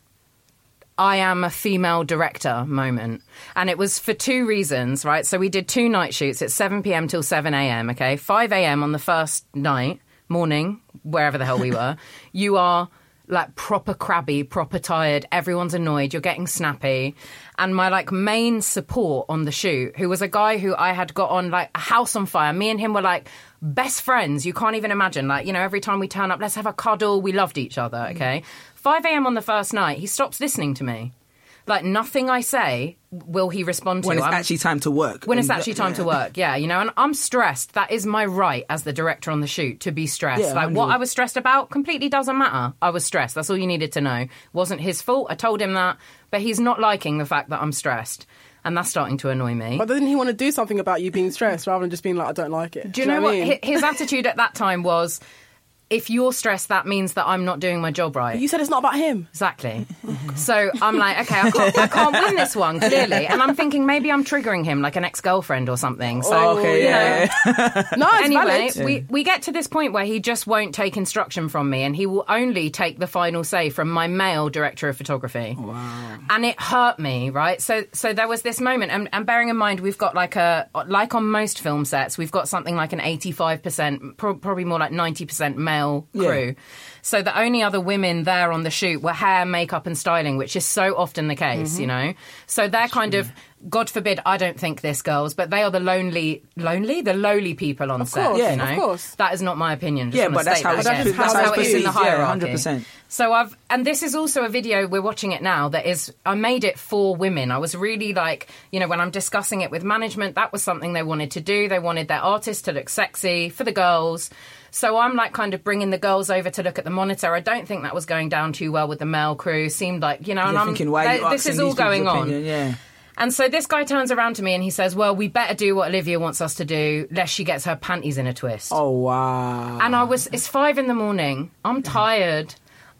I am a female director moment. And it was for two reasons, right? So we did two night shoots at seven p.m. till seven a.m., okay? five a.m. on the first night, morning, wherever the hell we were. You are like proper crabby, proper tired. Everyone's annoyed. You're getting snappy. And my like main support on the shoot, who was a guy who I had got on like a house on fire. Me and him were like best friends. You can't even imagine. Like, you know, every time we turn up, let's have a cuddle. We loved each other, okay? five a.m. on the first night, he stops listening to me. Like, nothing I say will he respond to. When it's I'm- actually time to work. when it's And- actually time to work, yeah, you know, and I'm stressed. That is my right as the director on the shoot to be stressed. Yeah, like, what one hundred. I was stressed about completely doesn't matter. I was stressed. That's all you needed to know. Wasn't his fault. I told him that. But he's not liking the fact that I'm stressed. And that's starting to annoy me. But didn't he want to do something about you being stressed rather than just being like, I don't like it? Do you know what? I mean? Hi- His attitude at that time was, if you're stressed, that means that I'm not doing my job right. You said it's not about him. Exactly. So I'm like, okay, I can't, I can't win this one, clearly. And I'm thinking maybe I'm triggering him like an ex-girlfriend or something. So, Oh, okay, you yeah, know, yeah. No, it's anyway, valid. we, we get to this point where he just won't take instruction from me and he will only take the final say from my male director of photography. Wow. And it hurt me, right? So so there was this moment, and, and bearing in mind we've got like a, like on most film sets, we've got something like an eighty-five percent, pro- probably more like ninety percent male crew. Yeah. So the only other women there on the shoot were hair, makeup and styling, which is so often the case, Mm-hmm. you know? So they're kind of God forbid, I don't think this, girls, but they are the lonely, lonely, the lowly people on Of set. course, you of know? course. That is not my opinion. Just Yeah, wanna but that's state how that it's again. that's That's how how it it's is in the perceived, yeah, hierarchy. one hundred percent. So I've, and this is also a video, we're watching it now, that is, I made it for women. I was really like, you know, when I'm discussing it with management, that was something they wanted to do. They wanted their artists to look sexy for the girls. So I'm like kind of bringing the girls over to look at the monitor. I don't think that was going down too well with the male crew. Seemed like, you know, and You're I'm thinking, why are you they- this asking is all these people's going on. opinion? Yeah. And so this guy turns around to me and he says, well, we better do what Olivia wants us to do, lest she gets her panties in a twist. Oh, wow. And I was, it's five in the morning. I'm tired.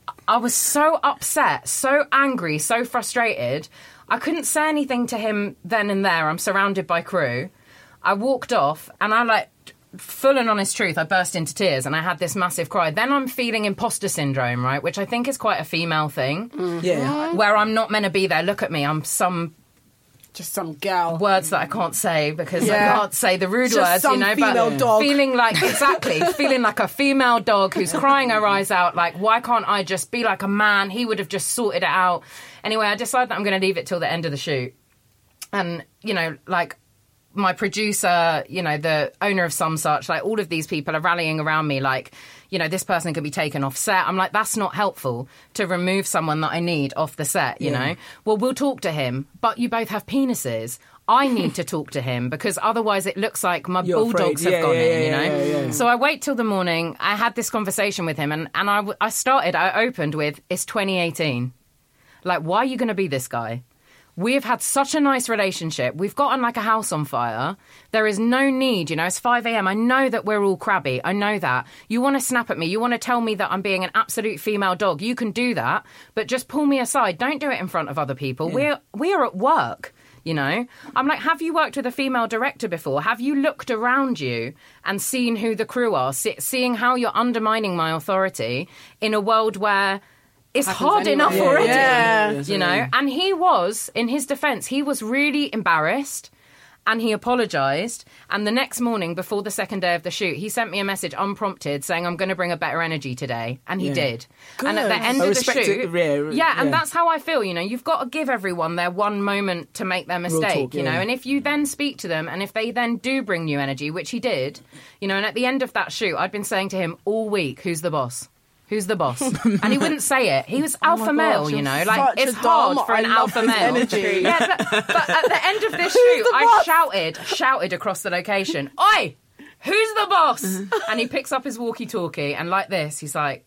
I was so upset, so angry, so frustrated. I couldn't say anything to him then and there. I'm surrounded by crew. I walked off and I like, full and honest truth, I burst into tears and I had this massive cry. Then I'm feeling imposter syndrome, right? Which I think is quite a female thing. Yeah. Where I'm not meant to be there. Look at me. I'm some Just some gal. words that I can't say because Yeah. I can't say the rude Just words, some you know, female but dog. feeling like, exactly, feeling like a female dog who's crying her eyes out, like, why can't I just be like a man? He would have just sorted it out. Anyway, I decided that I'm going to leave it till the end of the shoot. And, you know, like, my producer, you know, the owner of Some Such, like, all of these people are rallying around me, like, you know, this person could be taken off set. I'm like, that's not helpful to remove someone that I need off the set, you Yeah. know? Well, we'll talk to him, but you both have penises. I need to talk to him because otherwise it looks like my You're bulldogs afraid. have Yeah, gone yeah, in, you yeah, know? yeah, yeah. So I wait till the morning. I had this conversation with him and, and I, w- I started, I opened with, it's twenty eighteen. Like, why are you going to be this guy? We have had such a nice relationship. We've gotten like a house on fire. There is no need, you know, it's five a.m. I know that we're all crabby. I know that. You want to snap at me. You want to tell me that I'm being an absolute female dog. You can do that, but just pull me aside. Don't do it in front of other people. We're we're at work, you know. I'm like, have you worked with a female director before? Have you looked around you and seen who the crew are, see, seeing how you're undermining my authority in a world where it's Happens hard anyway. enough Yeah, already, yeah. you know? And he was, in his defence, he was really embarrassed and he apologised. And the next morning, before the second day of the shoot, he sent me a message unprompted saying, I'm going to bring a better energy today. And he Yeah. did. And at the Good. end I of the respect shoot... it, yeah, yeah, and yeah. that's how I feel, you know? You've got to give everyone their one moment to make their mistake, talk, you know? yeah. And if you then speak to them and if they then do bring new energy, which he did, you know, and at the end of that shoot, I'd been saying to him all week, who's the boss? Who's the boss? And he wouldn't say it. He was alpha God, male, you're you know. Like, such it's a hard dom. for an I love alpha his male. energy. Yeah, but, but at the end of this shoot, I shouted, shouted across the location, "Oi, who's the boss?" And he picks up his walkie-talkie and like this, he's like,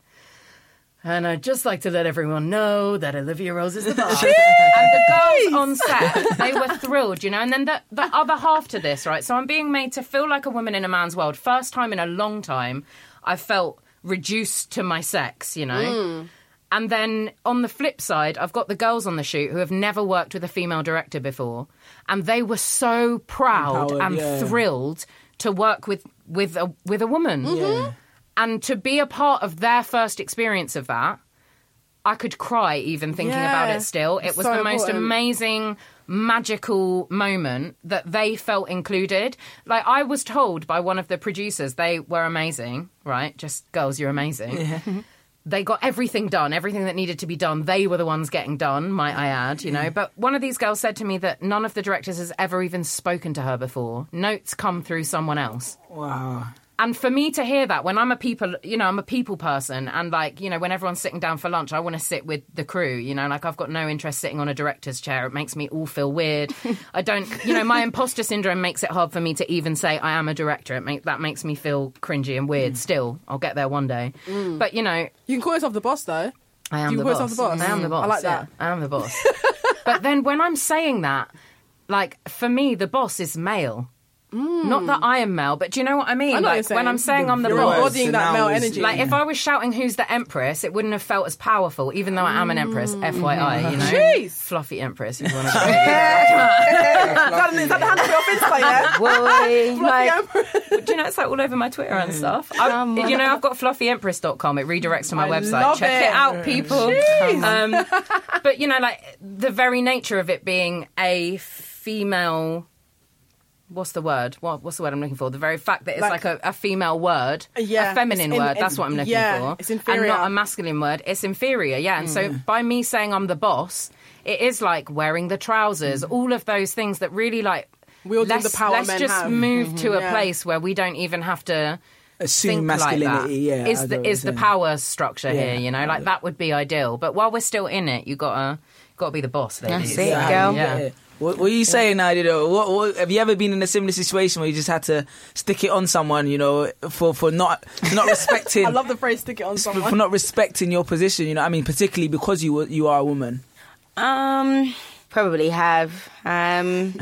"And I'd just like to let everyone know that Olivia Rose is the boss." And the girls on set, they were thrilled, you know. And then the, the other half to this, right? So I'm being made to feel like a woman in a man's world. First time in a long time, I felt reduced to my sex, you know. Mm. And then on the flip side, I've got the girls on the shoot who have never worked with a female director before, and they were so proud Empowered, and yeah. thrilled to work with with a with a woman, Yeah. and to be a part of their first experience of that. I could cry even thinking about Yeah. it still. It was So the most important. amazing, magical moment that they felt included. Like, I was told by one of the producers they were amazing, right? Just, girls, you're amazing. They got everything done, everything that needed to be done. They were the ones getting done, might I add, you know. But one of these girls said to me that none of the directors has ever even spoken to her before. Notes come through someone else. Wow. And for me to hear that when I'm a people, you know, I'm a people person, and like, you know, when everyone's sitting down for lunch, I want to sit with the crew, you know, like I've got no interest sitting on a director's chair. It makes me all feel weird. I don't, you know, my imposter syndrome makes it hard for me to even say I am a director. It make, that makes me feel cringy and weird. Still, I'll get there one day. But, you know, You can call yourself the boss, though. I am Do you the call boss. yourself the boss? I am the boss. I like yeah. that. I am the boss. But then when I'm saying that, like, for me, the boss is male. Not that I am male, but do you know what I mean? I know what Like, you're when I'm saying. saying I'm the You're boss. embodying that So male now is- energy. Like, if I was shouting who's the empress, it wouldn't have felt as powerful, even though I am an empress, F Y I, you know? Jeez. Fluffy empress, if you want to is that the handle for your Insta, yeah? Boy, like, Fluffy do you know, it's like all over my Twitter and stuff. I, you know, I've got fluffy empress dot com. It redirects to my I website. love Check it. it. out, people. Um, but, you know, like, the very nature of it being a female... What's the word? What, what's the word I'm looking for? The very fact that it's like, Like- a, a female word, Yeah, a feminine it's in- word, that's in- what I'm looking yeah, for. it's inferior. And not a masculine word, it's inferior, yeah. And so by me saying I'm the boss, it is like wearing the trousers, mm. all of those things that really like. Wielding let's, the power let's men just have. move Mm-hmm. to a yeah. place where we don't even have to assume think masculinity. Like that. Yeah, is I the know what is you're the saying. power structure Yeah, here? You know, like that would be ideal. But while we're still in it, you gotta gotta be the boss. Ladies. That's it, So, girl. Yeah. Yeah. What, what are you saying, Nadia? Though? What, what, have you ever been in a similar situation where you just had to stick it on someone, you know, for, for not not respecting? I love the phrase "stick it on someone." For not respecting your position, you know what I mean? Particularly because you were- you are a woman. Um, probably have. Um,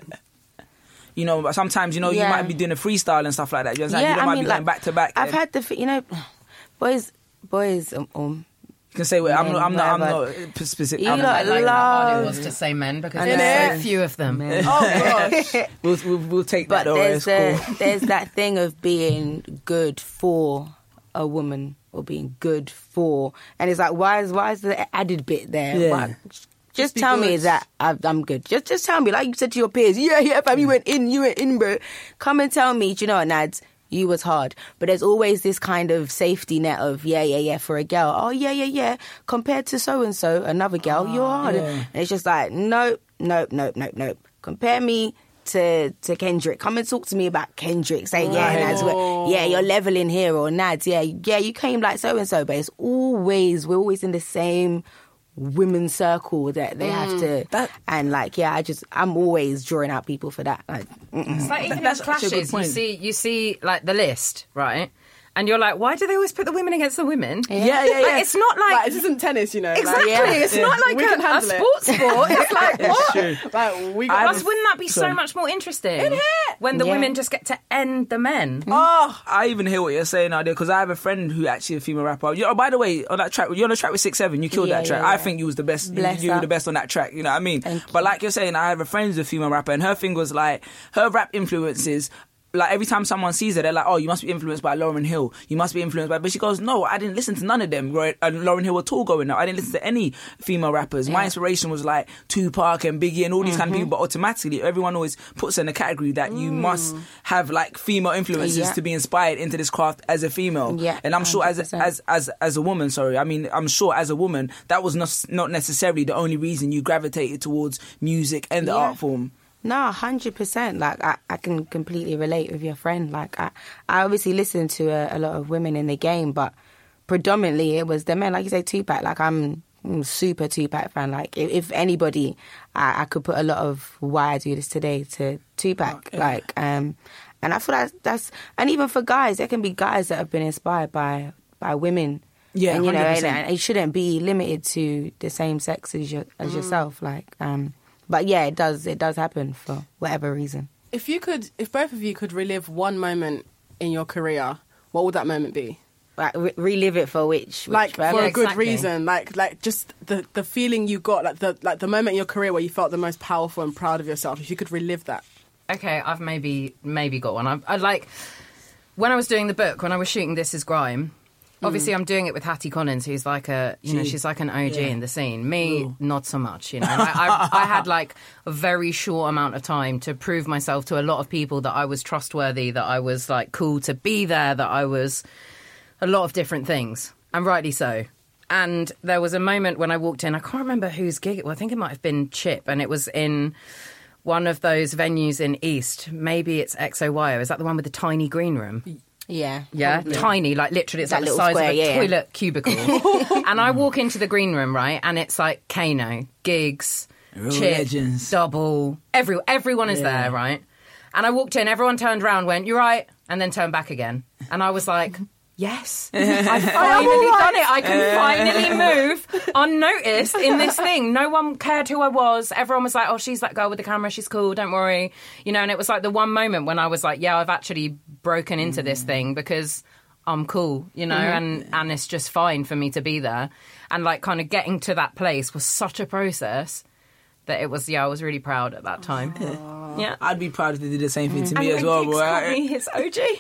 You know, but sometimes, you know, Yeah. you might be doing a freestyle and stuff like that. You, understand? yeah, you don't I might mean, be like, going back to back. I've and had the, f- you know, boys, boys, um, um You can say, well, I'm men, not, I'm not, I'm whatever. not specific. You I'm lot I like how hard it love- was to say men because I there's know. so few of them. Oh gosh. We'll, we'll, we'll take But that though. there's It's a, cool. there's that thing of being good for a woman or being good for, and it's like, why is why is the added bit there? Yeah. Why- Just be tell me good. that I've, I'm good. Just just tell me, like you said to your peers, yeah, yeah, fam, you went in, you went in, bro. Come and tell me, do you know what, Nads? You was hard. But there's always this kind of safety net of, yeah, yeah, yeah, for a girl. Oh, yeah, yeah, yeah. Compared to so-and-so, another girl, you're hard. yeah. And it's just like, nope, nope, nope, nope, nope. Compare me to to Kendrick. Come and talk to me about Kendrick. Say, yeah, Right. Nads, we're- yeah, you're leveling here. Or Nads, yeah, yeah, you came like so-and-so. But it's always, we're always in the same women's circle that they have to. That- and like, yeah, I just, I'm always drawing out people for that. Like, mm-mm. It's like even in That's actually a good clashes, you point. see, you see like the list, right? And you're like, why do they always put the women against the women? Yeah, yeah, yeah. Like, it's not like, Like, this isn't tennis, you know. exactly. Like, It's not like We a, can a handle it. sports sport. It's like what? True. like we I got. Plus, wouldn't that be so Sorry. much more interesting? When the Yeah. women just get to end the men. Oh, I even hear what you're saying out there because I have a friend who actually a female rapper. You, oh, by the way, on that track, you're on the track with six seven. You killed Yeah, that track. yeah, I yeah. think you was the best. You, Bless you were her. the best on that track. You know what I mean? Thank But you. like you're saying, I have a friend who's a female rapper, and her thing was like her rap influences. Like every time someone sees her, they're like, "Oh, you must be influenced by Lauryn Hill. You must be influenced by." But she goes, "No, I didn't listen to none of them. Right? And Lauryn Hill at all going up. I didn't listen to any female rappers. My inspiration was like Tupac and Biggie and all these kind Mm-hmm. of people. But automatically, everyone always puts in a category that you must have like female influences Yeah. to be inspired into this craft as a female. Yeah, and I'm sure as one hundred percent. as as as a woman, sorry, I mean, I'm sure as a woman that was not not necessarily the only reason you gravitated towards music and the Yeah. art form. No, one hundred percent. Like, I, I can completely relate with your friend. Like, I, I obviously listen to a, a lot of women in the game, but predominantly it was the men. Like you say, Tupac. Like, I'm a super Tupac fan. Like, if, if anybody, I, I could put a lot of why I do this today to Tupac. Okay. Like, um, and I feel like that's, and even for guys, there can be guys that have been inspired by, by women. Yeah, and, you know, one hundred and, percent. and it shouldn't be limited to the same sex as, your, as yourself. Like, um, but yeah, it does. It does happen for whatever reason. If you could, if both of you could relive one moment in your career, what would that moment be? Like re- relive it for which, which Like for purpose? a good exactly. reason, like like just the the feeling you got, like the like the moment in your career where you felt the most powerful and proud of yourself. If you could relive that, Okay, I've maybe maybe got one. I, I like when I was doing the book, when I was shooting This Is Grime. Obviously, I'm doing it with Hattie Collins, who's like a, you know, Gee. she's like an O G Yeah. in the scene. Me, not so much, you know. I, I, I had like a very short amount of time to prove myself to a lot of people that I was trustworthy, that I was like cool to be there, that I was a lot of different things, and rightly so. And there was a moment when I walked in, I can't remember whose gig it was. I think it might have been Chip, and it was in one of those venues in East. Maybe it's X O Y O. Is that the one with the tiny green room? yeah, Yeah, probably. tiny, like literally it's That like the little size square, of a yeah. toilet cubicle. And I walk into the green room, right, and it's like Kano, Gigs, Real Chip, legends. Double, every, everyone is Yeah. there, right? And I walked in, everyone turned around, went, "You're right," and then turned back again. And I was like, yes, I've finally done it. I can finally move unnoticed in this thing. No one cared who I was. Everyone was like, "Oh, she's that girl with the camera. She's cool. Don't worry." You know, and it was like the one moment when I was like, yeah, I've actually broken into this thing because I'm cool, you know, and, and it's just fine for me to be there. And like kind of getting to that place was such a process that it was, yeah, I was really proud at that time. Yeah. I'd be proud if they did the same thing to me And as when well, Gigs boy. called me his O G.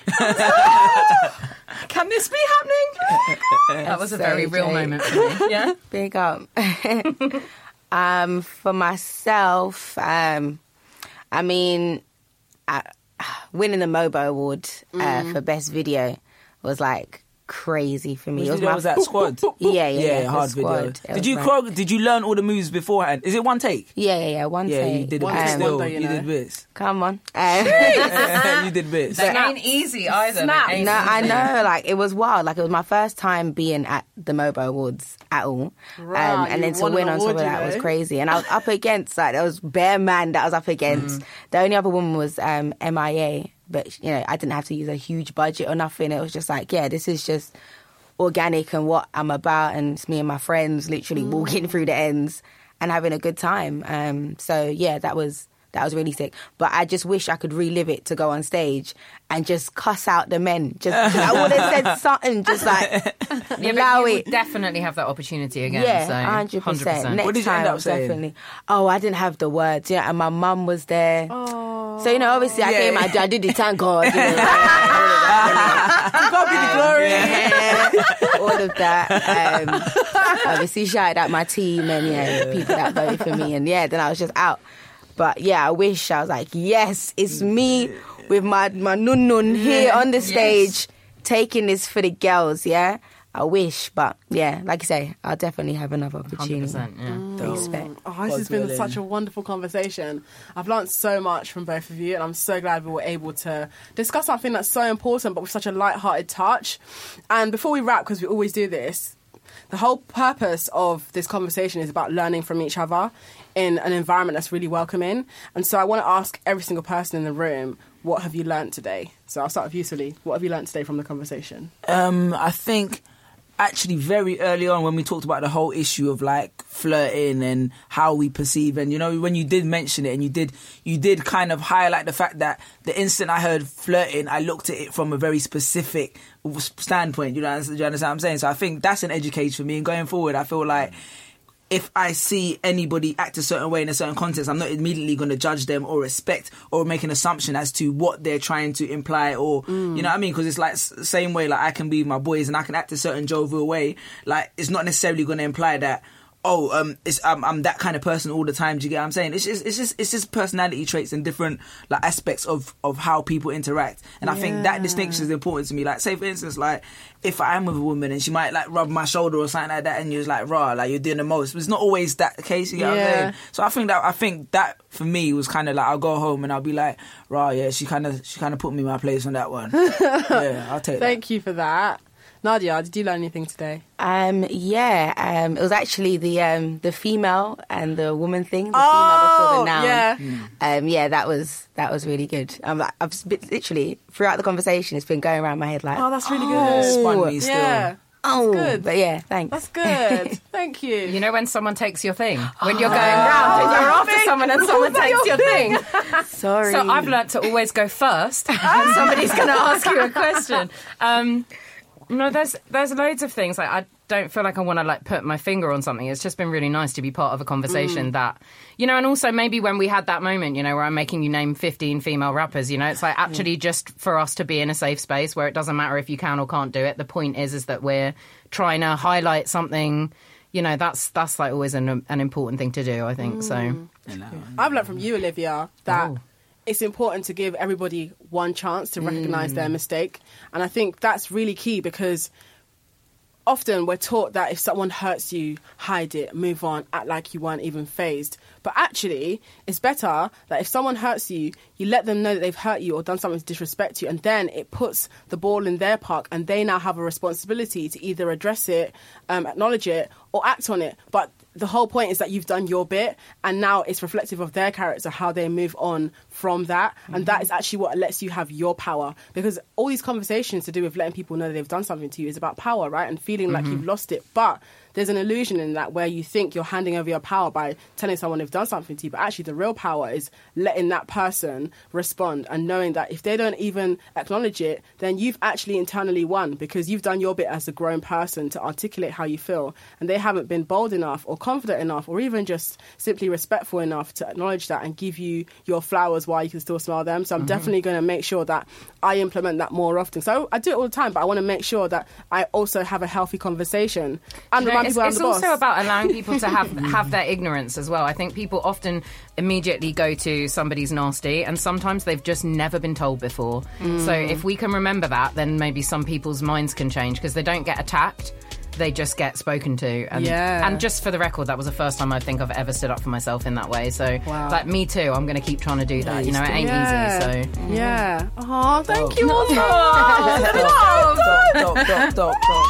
Can this be happening? That was a So very real Jake. moment for me. Yeah. Big up. um, for myself, um, I mean, I, winning the MOBO Award uh, for Best Video was like crazy for me. Was it was, that, my was that squad? Yeah, yeah, yeah, yeah, hard the video. squad. It Did was you right. choreo- Did you learn all the moves beforehand? Is it one take? Yeah, yeah, yeah. One Yeah, take. you did One bits. take Still, wonder, you you know. did bits. Come on. Um, You did bits. That ain't easy either. Snap. That ain't No, I easy. know. Like it was wild. Like it was my first time being at the MOBO Awards at all, Right, um, you and then to won an win on top award, of you that was know. crazy. And I was up against like there was bare man that I was up against. The only other woman was um, M I A, but you know I didn't have to use a huge budget or nothing. It was just like, yeah, this is just organic and what I'm about, and it's me and my friends literally walking through the ends and having a good time. Um, so yeah, that was. That was really sick. But I just wish I could relive it to go on stage and just cuss out the men. Just, just I would have said something, just like Yeah, allow but you it. would definitely have that opportunity again. Yeah, so one hundred percent. Next What did you time, end up I'll saying? definitely. Oh, I didn't have the words. Yeah, and my mum was there. Oh. So, you know, obviously I Yeah. came, I, I did the thank God. You know, God be the glory. yeah, all of that. Um, obviously shouted at my team and yeah, people that voted for me. And yeah, then I was just out. But yeah, I wish I was like, yes, it's me with my, my nun nun here on the stage taking this for the girls, yeah? I wish, but yeah, like you say, I'll definitely have another one hundred opportunity. percent, yeah. Respect. Oh, this has been such a wonderful conversation. I've learned so much from both of you, and I'm so glad we were able to discuss something that's so important, but with such a light-hearted touch. And before we wrap, because we always do this, the whole purpose of this conversation is about learning from each other in an environment that's really welcoming. And so I want to ask every single person in the room, what have you learned today? So I'll start with you, Sully. What have you learned today from the conversation? Um, I think actually very early on when we talked about the whole issue of like flirting and how we perceive, and you know when you did mention it and you did you did kind of highlight the fact that the instant I heard flirting, I looked at it from a very specific standpoint. You know, do you understand what I'm saying? So I think that's an education for me. And going forward, I feel like if I see anybody act a certain way in a certain context, I'm not immediately going to judge them or respect or make an assumption as to what they're trying to imply or, mm. you know what I mean? Because it's like the same way like I can be with my boys and I can act a certain jovial way. Like it's not necessarily going to imply that, oh, um, it's, I'm, I'm that kind of person all the time. Do you get what I'm saying? It's just, it's just, it's just personality traits and different like aspects of, of how people interact. And I think that distinction is important to me. Like, say for instance, like if I'm with a woman and she might like rub my shoulder or something like that, and you're like, raw, like you're doing the most. But it's not always that the case. You get what I'm saying? So I think that, I think that for me was kind of like I'll go home and I'll be like, raw, yeah, she kind of, she kind of put me in my place on that one. Yeah, I'll take that. Thank you for that. Nadia, did you learn anything today? Um, yeah, um, it was actually the um, the female and the woman thing. The Oh, female before the noun. yeah. Um, yeah, that was that was really good. I'm like, I've just been, literally throughout the conversation, it's been going around my head like, Oh, that's really oh, good. Spun me still. Yeah. oh, good. But yeah, thanks. That's good. Thank you. You know when someone takes your thing? When you're going round and you're after someone and someone takes your thing. Sorry. So I've learnt to always go first when somebody's going to ask you a question. Um, no, there's there's loads of things. Like I don't feel like I want to like put my finger on something. It's just been really nice to be part of a conversation that, you know, and also maybe when we had that moment, you know, where I'm making you name fifteen female rappers, you know, it's like actually just for us to be in a safe space where it doesn't matter if you can or can't do it. The point is, is that we're trying to highlight something. You know, that's that's like always an an important thing to do, I think. So I've learned from you, Olivia, that Oh. it's important to give everybody one chance to recognise their mistake. And I think that's really key because often we're taught that if someone hurts you, hide it, move on, act like you weren't even fazed. But actually, it's better that if someone hurts you, you let them know that they've hurt you or done something to disrespect you, and then it puts the ball in their park, and they now have a responsibility to either address it, um, acknowledge it, or act on it. But the whole point is that you've done your bit, and now it's reflective of their character, how they move on from that. Mm-hmm. And that is actually what lets you have your power. Because all these conversations to do with letting people know that they've done something to you is about power, right? And feeling like you've lost it. But there's an illusion in that where you think you're handing over your power by telling someone they've done something to you. But actually the real power is letting that person respond and knowing that if they don't even acknowledge it, then you've actually internally won because you've done your bit as a grown person to articulate how you feel. And they haven't been bold enough or confident enough, or even just simply respectful enough to acknowledge that and give you your flowers while you can still smell them. So I'm mm-hmm. definitely going to make sure that I implement that more often. So I do it all the time, but I want to make sure that I also have a healthy conversation and you know, remind it's, people I'm it's the boss. also about allowing people to have have their ignorance as well. I think people often immediately go to somebody's nasty, and sometimes they've just never been told before. Mm. So if we can remember that, then maybe some people's minds can change, because they don't get attacked, they just get spoken to. And, yeah. and just for the record, that was the first time I think I've ever stood up for myself in that way. So, wow. like, me too, I'm going to keep trying to do that. You know, it ain't yeah. easy, so... Yeah. Oh, thank you, Stop, Oscar. stop, stop, stop, stop, stop.